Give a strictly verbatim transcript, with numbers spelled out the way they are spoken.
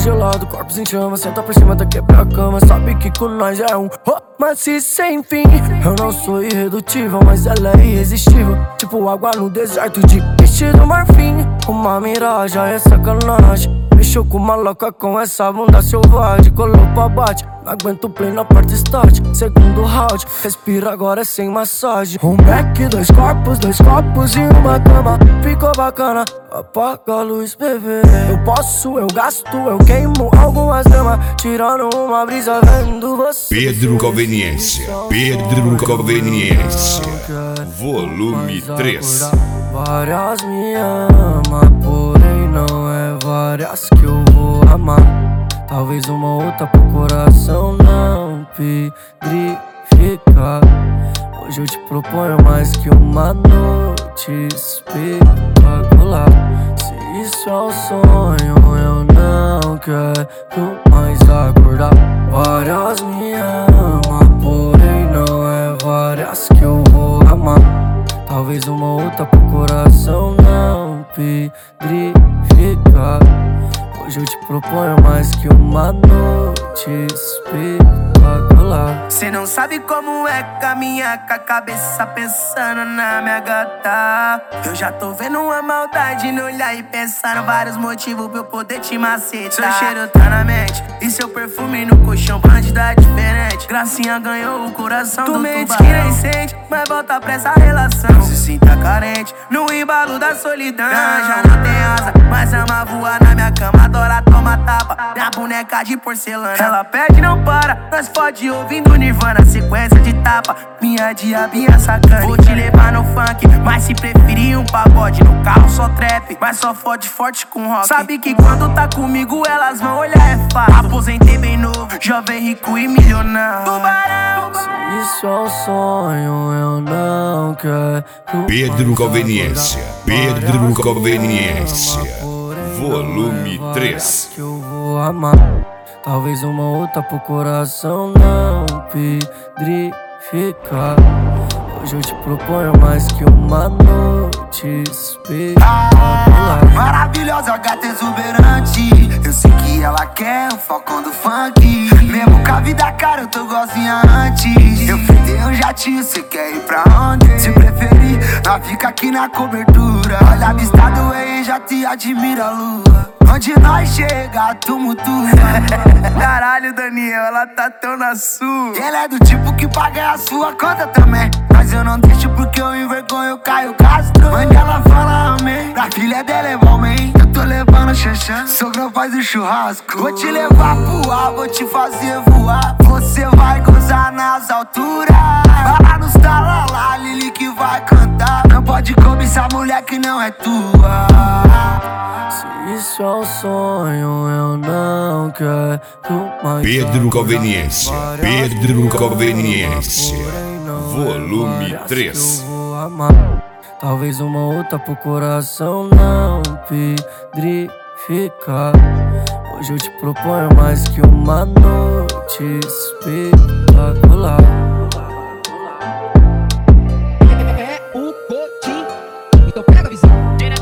gelado, corpos em chama, senta pra cima, tá quebra a cama. Sabe que com nós é um romance sem fim. Eu não sou irredutível, mas ela é irresistível, tipo água no deserto de vestido marfim. Uma miragem, é sacanagem. Mexeu com uma louca com essa bunda selvagem. Colou pra bate, não aguento play na porta start. Segundo round, respira agora é sem massagem. Um back, dois corpos, dois copos e uma cama. Ficou bacana, apaga a luz, bebê. Eu posso, eu gasto, eu queimo algumas damas, tirando uma brisa vendo você. Pedro Conveniência, Pedro Conveniência, volume três. Várias me ama, porém não é várias que eu vou amar. Talvez uma outra pro coração não pedrificar. Hoje eu te proponho mais que uma noite espetacular. Se isso é um sonho, eu não quero mais acordar. Várias me ama, porém não é várias que eu vou amar. Talvez uma outra pro coração não pedrificar. Hoje eu te proponho mais que uma noite espetacular. Cê não sabe como é caminhar com a cabeça pensando na minha gata. Eu já tô vendo uma maldade no olhar e pensando vários motivos pra eu poder te macetar. Seu cheiro tá na mente e seu perfume no colchão, bandida diferente. Gracinha ganhou o coração tu do tubarão. Tu mente que nem sente, mas volta pra essa relação. Não se sinta carente no embalo da solidão. Não, já não tem asa, mas ama voar na minha cama. Adora tomar tapa, minha boneca de porcelana. Ela pede não para, nós fode ouvindo Nirvana. Sequência de tapa, minha diabinha sacana. Vou te levar no funk, mas se preferir um pagode. No carro só trap, mas só fode forte com rock. Sabe que quando tá comigo elas vão olhar é fácil. Aposentei bem novo, jovem rico e milionário. Tubarão! Se isso é um sonho, eu não quero. Pedro Conveniência, Pedro Conveniência, volume três. Que eu vou amar. Talvez uma outra pro coração não pedrificar. Hoje eu te proponho mais que uma noite espetacular. Maravilhosa, gata exuberante. Eu sei que ela quer o falcão do funk. Mesmo com a vida cara, eu tô igualzinha antes. Eu fritei um jatinho, cê quer ir pra onde? Se preferir, nós fica aqui na cobertura. Olha a vista do rei, já te admira a lua. Onde nós chega, tumultua. Caralho, Daniel, ela tá tão na sua. Ele é do tipo que paga a sua conta também. Mas eu não deixo porque eu envergonho o Caio Castro. Mãe dela fala amém, pra filha dela é bom, man. Eu tô levando xanxã, sogro faz o churrasco. Vou te levar pro ar, vou te fazer voar. Você vai gozar nas alturas. Vai lá nos talalá, Lili que vai cantar. Não pode cobiçar mulher que não é tua. Se isso é um sonho, eu não quero mais. Pedro Conveniência, Pedro Conveniência, volume três. Talvez uma outra pro coração não pedrificar. Hoje eu te proponho mais que uma noite espetacular. É o Coutinho, então pega a visão.